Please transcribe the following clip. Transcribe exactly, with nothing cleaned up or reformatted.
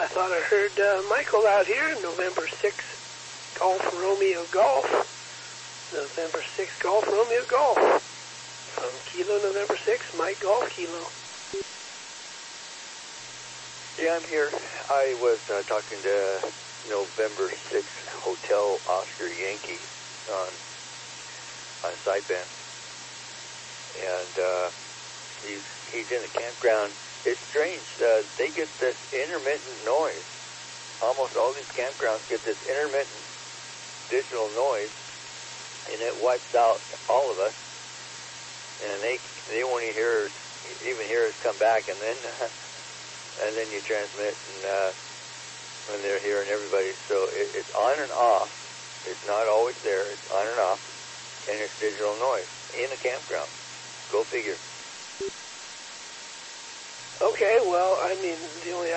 I thought I heard uh, Michael out here, November sixth, Golf Romeo Golf. November sixth, Golf Romeo Golf. From Kilo November sixth, Mike Golf Kilo. Yeah, I'm here. I was uh, talking to November sixth Hotel Oscar Yankee on, on sideband. And uh, he's, he's in the campground. It's strange. Uh, they get this intermittent noise. Almost all these campgrounds get this intermittent digital noise, and it wipes out all of us. And they they won't even hear even hear us come back, and then and then you transmit, and uh, when they're hearing everybody. So it, it's on and off. It's not always there. It's on and off, and it's digital noise in a campground. Go figure. Okay, well, I mean, the only